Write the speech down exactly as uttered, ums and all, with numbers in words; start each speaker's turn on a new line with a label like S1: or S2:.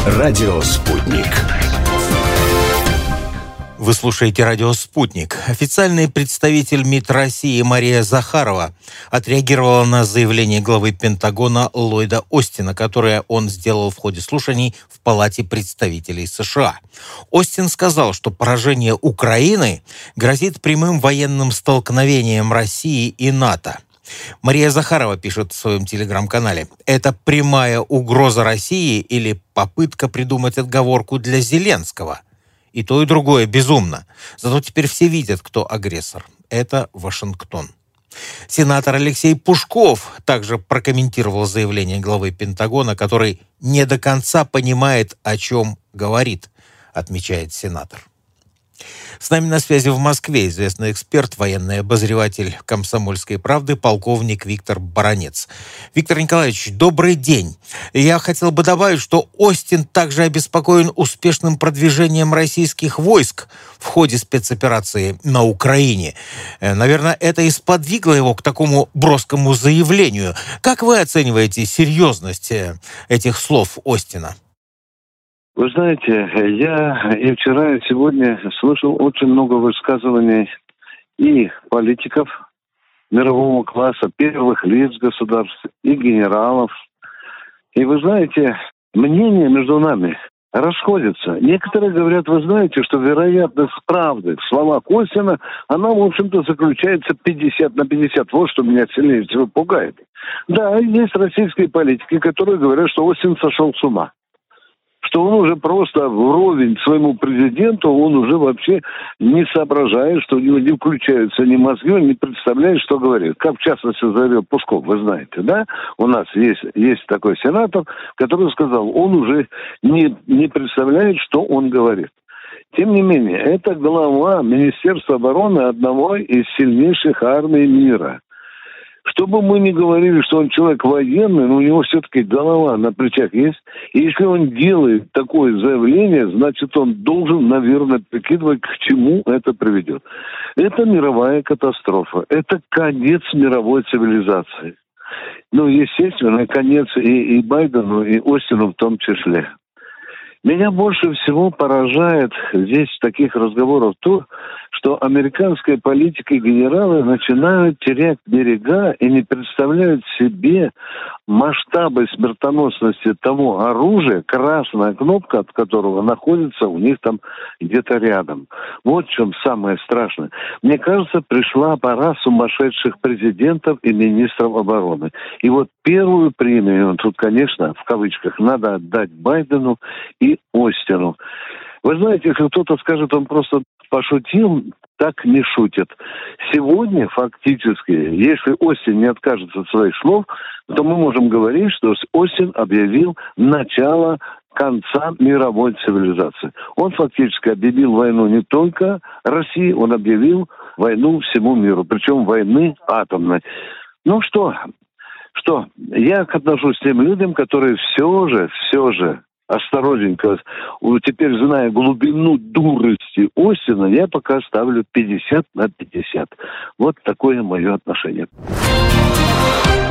S1: Радио «Спутник».
S2: Вы слушаете «Радио Спутник». Официальный представитель МИД России Мария Захарова отреагировала на заявление главы Пентагона Ллойда Остина, которое он сделал в ходе слушаний в Палате представителей США. Остин сказал, что поражение Украины грозит прямым военным столкновением России и НАТО. Мария Захарова пишет в своем телеграм-канале: «Это прямая угроза России или попытка придумать отговорку для Зеленского? И то, и другое безумно. Зато теперь все видят, кто агрессор. Это Вашингтон». Сенатор Алексей Пушков также прокомментировал заявление главы Пентагона, который не до конца понимает, о чем говорит, отмечает сенатор. С нами на связи в Москве известный эксперт, военный обозреватель «Комсомольской правды» полковник Виктор Баранец. Виктор Николаевич, добрый день. Я хотел бы добавить, что Остин также обеспокоен успешным продвижением российских войск в ходе спецоперации на Украине. Наверное, это и сподвигло его к такому броскому заявлению. Как вы оцениваете серьезность этих слов Остина?
S3: Вы знаете, я и вчера, и сегодня слышал очень много высказываний и политиков мирового класса, первых лиц государств, и генералов. И вы знаете, мнения между нами расходятся. Некоторые говорят, вы знаете, что вероятность правды в словах Остина, она, в общем-то, заключается пятьдесят на пятьдесят. Вот что меня сильнее всего пугает. Да, есть российские политики, которые говорят, что Остин сошел с ума. Что он уже просто вровень своему президенту, он уже вообще не соображает, что у него не включаются ни мозги, он не представляет, что говорит. Как, в частности, заявил Пушков, вы знаете, да? У нас есть, есть такой сенатор, который сказал, он уже не, не представляет, что он говорит. Тем не менее, это глава Министерства обороны одной из сильнейших армий мира. Что бы мы ни говорили, что он человек военный, но у него все-таки голова на плечах есть. И если он делает такое заявление, значит, он должен, наверное, прикидывать, к чему это приведет. Это мировая катастрофа. Это конец мировой цивилизации. Ну, естественно, конец и, и Байдену, и Остину в том числе. Меня больше всего поражает здесь в таких разговорах то, что американские политики и генералы начинают терять берега и не представляют себе масштабы смертоносности того оружия, красная кнопка от которого находится у них там где-то рядом. Вот в чем самое страшное. Мне кажется, пришла пора сумасшедших президентов и министров обороны. И вот первую премию, тут, конечно, в кавычках, надо отдать Байдену и Остину. Вы знаете, если кто-то скажет, он просто пошутил, так не шутят. Сегодня фактически, если Остин не откажется от своих слов, то мы можем говорить, что Остин объявил начало конца мировой цивилизации. Он фактически объявил войну не только России, он объявил войну всему миру, причем войны атомной. Ну что, что, я отношусь к тем людям, которые все же, все же, осторожненько, теперь зная глубину дурости Остина, я пока ставлю пятьдесят на пятьдесят. Вот такое мое отношение.